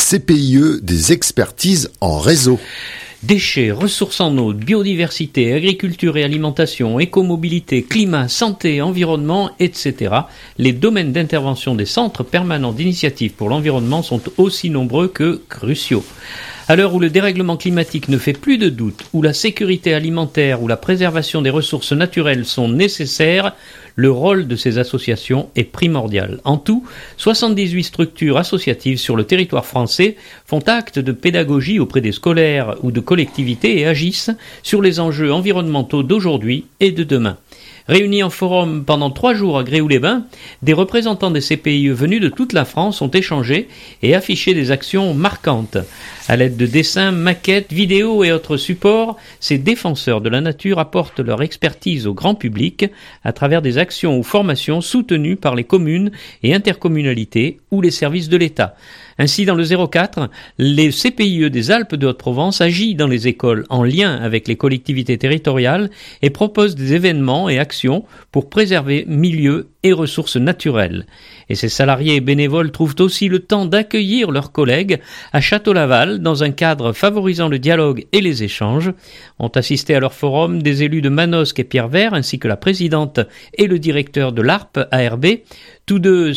CPIE des expertises en réseau. Déchets, ressources en eau, biodiversité, agriculture et alimentation, écomobilité, climat, santé, environnement, etc. Les domaines d'intervention des centres permanents d'initiative pour l'environnement sont aussi nombreux que cruciaux. À l'heure où le dérèglement climatique ne fait plus de doute, où la sécurité alimentaire ou la préservation des ressources naturelles sont nécessaires, le rôle de ces associations est primordial. En tout, 78 structures associatives sur le territoire français font acte de pédagogie auprès des scolaires ou de collectivités et agissent sur les enjeux environnementaux d'aujourd'hui et de demain. Réunis en forum pendant 3 jours à Gréoux-les-Bains, des représentants des CPIE venus de toute la France ont échangé et affiché des actions marquantes. À l'aide de dessins, maquettes, vidéos et autres supports, ces défenseurs de la nature apportent leur expertise au grand public à travers des actions ou formations soutenues par les communes et intercommunalités ou les services de l'État. Ainsi, dans le 04, les CPIE des Alpes de Haute-Provence agit dans les écoles en lien avec les collectivités territoriales et propose des événements et actions pour préserver milieux et ressources naturelles. Et ces salariés et bénévoles trouvent aussi le temps d'accueillir leurs collègues à Château-Laval dans un cadre favorisant le dialogue et les échanges. Ont assisté à leur forum des élus de Manosque et Pierrevert ainsi que la présidente et le directeur de l'ARP ARB. Tous deux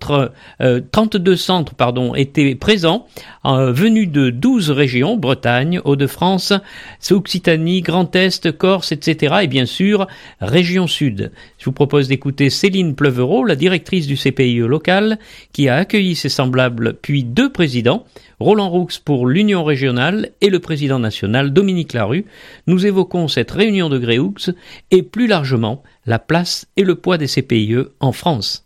32 centres étaient présents, venus de 12 régions, Bretagne, Hauts-de-France, Occitanie, Grand Est, Corse, etc. et bien sûr, Région Sud. Je vous propose d'écouter Céline Pleuvereau, la directrice du CPIE local, qui a accueilli ses semblables, puis 2 présidents, Roland Roux pour l'Union régionale et le président national Dominique Larue. Nous évoquons cette réunion de Gréoux et plus largement la place et le poids des CPIE en France.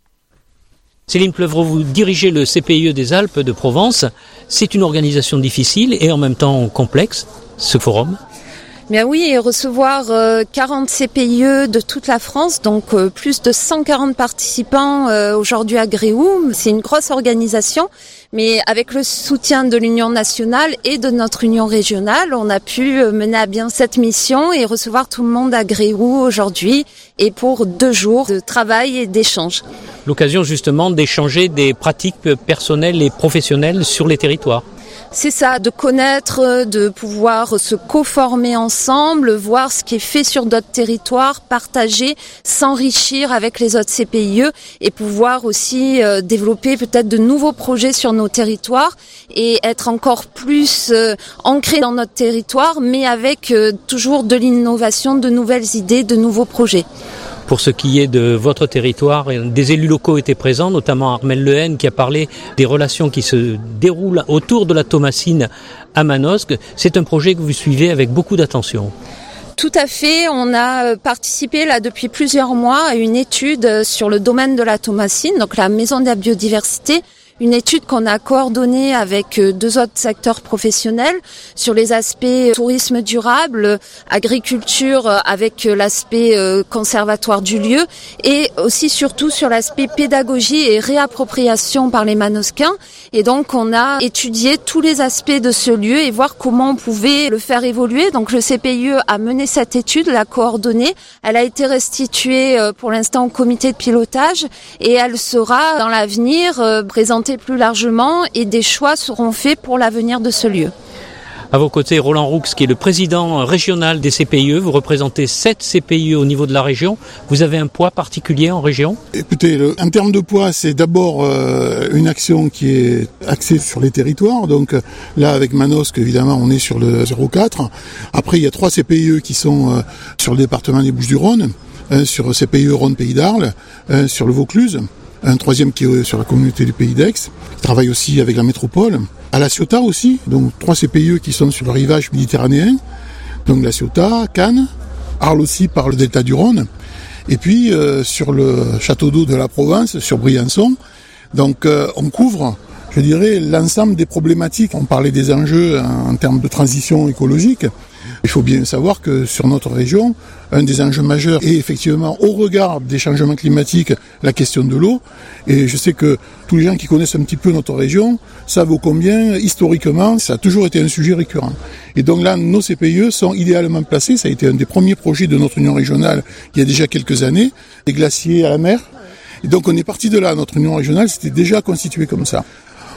Céline Pleuvereau, vous dirigez le CPIE des Alpes de Provence. C'est une organisation difficile et en même temps complexe, ce forum. Bien oui, recevoir 40 CPIE de toute la France, donc plus de 140 participants aujourd'hui à Gréoux, c'est une grosse organisation, mais avec le soutien de l'Union nationale et de notre Union régionale, on a pu mener à bien cette mission et recevoir tout le monde à Gréoux aujourd'hui et pour 2 jours de travail et d'échange. L'occasion justement d'échanger des pratiques personnelles et professionnelles sur les territoires. C'est ça, de connaître, de pouvoir se co-former ensemble, voir ce qui est fait sur d'autres territoires, partager, s'enrichir avec les autres CPIE et pouvoir aussi développer peut-être de nouveaux projets sur nos territoires et être encore plus ancré dans notre territoire, mais avec toujours de l'innovation, de nouvelles idées, de nouveaux projets. Pour ce qui est de votre territoire, des élus locaux étaient présents, notamment Armel Lehen qui a parlé des relations qui se déroulent autour de la Thomasine à Manosque. C'est un projet que vous suivez avec beaucoup d'attention. Tout à fait, on a participé là depuis plusieurs mois à une étude sur le domaine de la Thomasine, donc la maison de la biodiversité. Une étude qu'on a coordonnée avec 2 autres acteurs professionnels sur les aspects tourisme durable, agriculture avec l'aspect conservatoire du lieu et aussi surtout sur l'aspect pédagogie et réappropriation par les Manosquins. Et donc on a étudié tous les aspects de ce lieu et voir comment on pouvait le faire évoluer. Donc le CPIE a mené cette étude, l'a coordonnée. Elle a été restituée pour l'instant au comité de pilotage et elle sera dans l'avenir présentée plus largement et des choix seront faits pour l'avenir de ce lieu. À vos côtés, Roland Roux, qui est le président régional des CPIE. Vous représentez 7 CPIE au niveau de la région. Vous avez un poids particulier en région ? Écoutez, en termes de poids, c'est d'abord une action qui est axée sur les territoires. Donc là, avec Manosque, évidemment, on est sur le 04. Après, il y a 3 CPIE qui sont sur le département des Bouches-du-Rhône, un sur CPIE Rhône-Pays d'Arles, un sur le Vaucluse, un 3e qui est sur la communauté du Pays d'Aix, qui travaille aussi avec la métropole. À La Ciotat aussi, donc 3 CPIE qui sont sur le rivage méditerranéen, donc La Ciotat, Cannes, Arles aussi par le delta du Rhône, et puis sur le château d'eau de la Provence, sur Briançon. Donc on couvre, je dirais, l'ensemble des problématiques. On parlait des enjeux en termes de transition écologique. Il faut bien savoir que sur notre région, un des enjeux majeurs est effectivement, au regard des changements climatiques, la question de l'eau. Et je sais que tous les gens qui connaissent un petit peu notre région savent ô combien, historiquement, ça a toujours été un sujet récurrent. Et donc là, nos CPIE sont idéalement placés. Ça a été un des premiers projets de notre union régionale il y a déjà quelques années, des glaciers à la mer. Et donc on est parti de là. Notre union régionale s'était déjà constituée comme ça.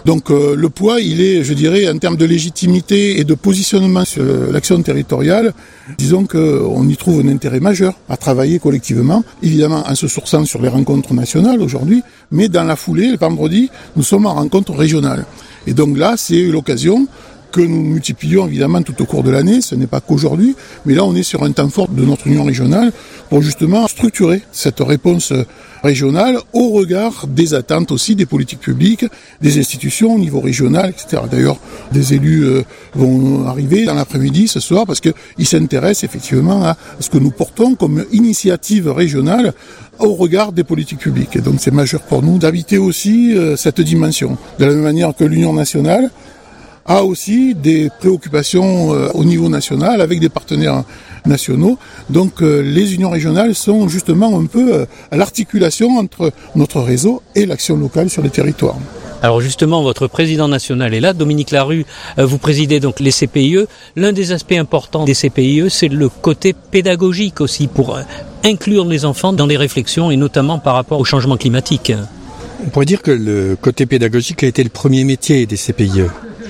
Donc le poids, il est, je dirais, en termes de légitimité et de positionnement sur l'action territoriale, disons qu'on y trouve un intérêt majeur à travailler collectivement, évidemment en se sourçant sur les rencontres nationales aujourd'hui, mais dans la foulée, le vendredi, nous sommes en rencontre régionale. Et donc là, c'est l'occasion que nous multiplions évidemment tout au cours de l'année, ce n'est pas qu'aujourd'hui, mais là on est sur un temps fort de notre union régionale pour justement structurer cette réponse régionale au regard des attentes aussi des politiques publiques, des institutions au niveau régional, etc. D'ailleurs, des élus vont arriver dans l'après-midi ce soir parce qu'ils s'intéressent effectivement à ce que nous portons comme initiative régionale au regard des politiques publiques. Et donc c'est majeur pour nous d'habiter aussi cette dimension. De la même manière que l'Union nationale a aussi des préoccupations au niveau national avec des partenaires nationaux. Donc les unions régionales sont justement un peu à l'articulation entre notre réseau et l'action locale sur les territoires. Alors justement, votre président national est là, Dominique Larue, vous présidez donc les CPIE. L'un des aspects importants des CPIE, c'est le côté pédagogique aussi, pour inclure les enfants dans les réflexions et notamment par rapport au changement climatique. On pourrait dire que le côté pédagogique a été le premier métier des CPIE.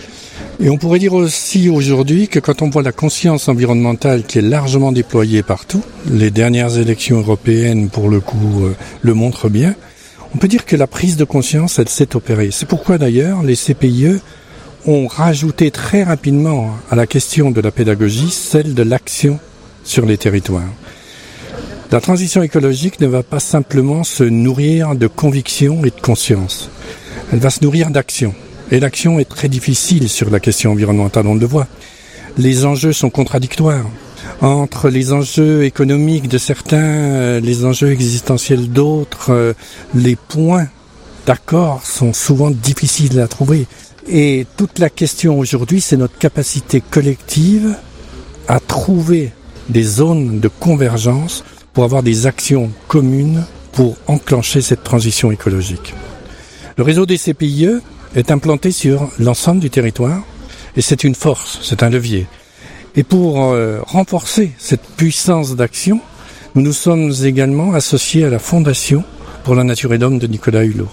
Et on pourrait dire aussi aujourd'hui que quand on voit la conscience environnementale qui est largement déployée partout, les dernières élections européennes pour le coup le montrent bien, on peut dire que la prise de conscience, elle s'est opérée. C'est pourquoi d'ailleurs les CPIE ont rajouté très rapidement à la question de la pédagogie celle de l'action sur les territoires. La transition écologique ne va pas simplement se nourrir de conviction et de conscience. Elle va se nourrir d'action. Et l'action est très difficile sur la question environnementale, on le voit. Les enjeux sont contradictoires. Entre les enjeux économiques de certains, les enjeux existentiels d'autres, les points d'accord sont souvent difficiles à trouver. Et toute la question aujourd'hui, c'est notre capacité collective à trouver des zones de convergence pour avoir des actions communes pour enclencher cette transition écologique. Le réseau des CPIE est implanté sur l'ensemble du territoire et c'est une force, c'est un levier. Et pour renforcer cette puissance d'action, nous nous sommes également associés à la Fondation pour la Nature et l'Homme de Nicolas Hulot.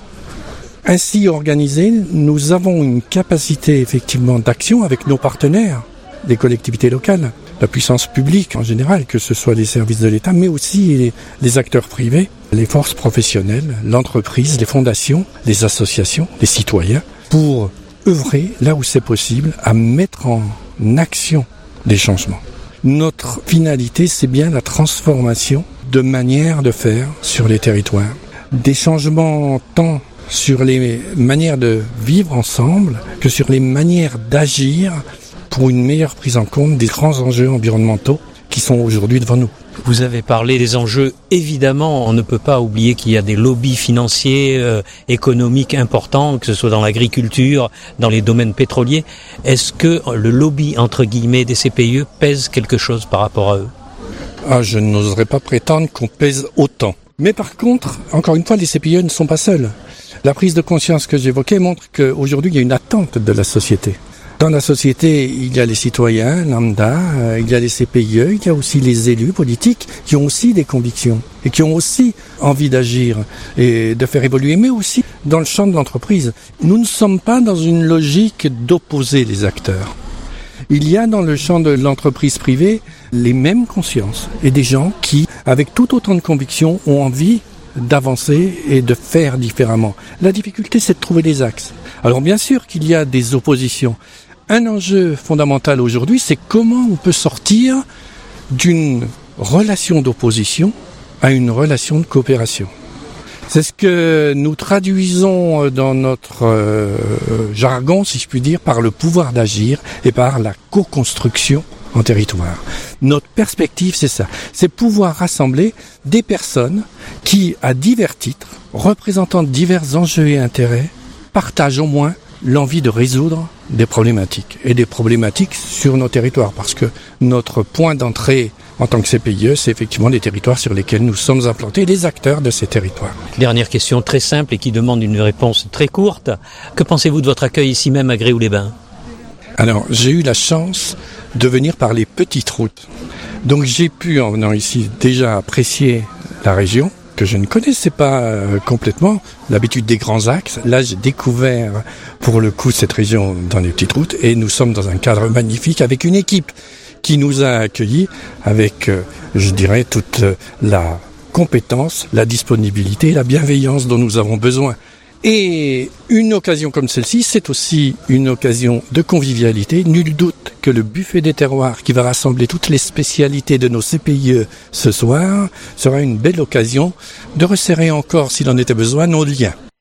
Ainsi organisés, nous avons une capacité effectivement d'action avec nos partenaires, les collectivités locales, la puissance publique en général, que ce soit les services de l'État, mais aussi les acteurs privés, les forces professionnelles, l'entreprise, les fondations, les associations, les citoyens, pour œuvrer, là où c'est possible, à mettre en action des changements. Notre finalité, c'est bien la transformation de manière de faire sur les territoires. Des changements tant sur les manières de vivre ensemble que sur les manières d'agir pour une meilleure prise en compte des grands enjeux environnementaux qui sont aujourd'hui devant nous. Vous avez parlé des enjeux, évidemment, on ne peut pas oublier qu'il y a des lobbies financiers, économiques importants, que ce soit dans l'agriculture, dans les domaines pétroliers. Est-ce que le lobby, entre guillemets, des CPIE pèse quelque chose par rapport à eux ? Je n'oserais pas prétendre qu'on pèse autant. Mais par contre, encore une fois, les CPIE ne sont pas seuls. La prise de conscience que j'évoquais montre qu'aujourd'hui, il y a une attente de la société. Dans la société, il y a les citoyens, lambda, il y a les CPIE, il y a aussi les élus politiques qui ont aussi des convictions et qui ont aussi envie d'agir et de faire évoluer, mais aussi dans le champ de l'entreprise. Nous ne sommes pas dans une logique d'opposer les acteurs. Il y a dans le champ de l'entreprise privée les mêmes consciences et des gens qui, avec tout autant de convictions, ont envie d'avancer et de faire différemment. La difficulté, c'est de trouver des axes. Alors bien sûr qu'il y a des oppositions. Un enjeu fondamental aujourd'hui, c'est comment on peut sortir d'une relation d'opposition à une relation de coopération. C'est ce que nous traduisons dans notre jargon, si je puis dire, par le pouvoir d'agir et par la co-construction en territoire. Notre perspective, c'est ça. C'est pouvoir rassembler des personnes qui, à divers titres, représentant divers enjeux et intérêts, partagent au moins l'envie de résoudre des problématiques, et des problématiques sur nos territoires, parce que notre point d'entrée en tant que CPIE, c'est effectivement les territoires sur lesquels nous sommes implantés, les acteurs de ces territoires. Dernière question très simple et qui demande une réponse très courte. Que pensez-vous de votre accueil ici même à Gréoux-les-Bains ? Alors, j'ai eu la chance de venir par les petites routes. Donc j'ai pu, en venant ici, déjà apprécier la région, que je ne connaissais pas complètement, l'habitude des grands axes. Là, j'ai découvert pour le coup cette région dans les petites routes et nous sommes dans un cadre magnifique avec une équipe qui nous a accueillis avec, je dirais, toute la compétence, la disponibilité, la bienveillance dont nous avons besoin. Et une occasion comme celle-ci, c'est aussi une occasion de convivialité. Nul doute que le buffet des terroirs qui va rassembler toutes les spécialités de nos CPIE ce soir sera une belle occasion de resserrer encore, s'il en était besoin, nos liens.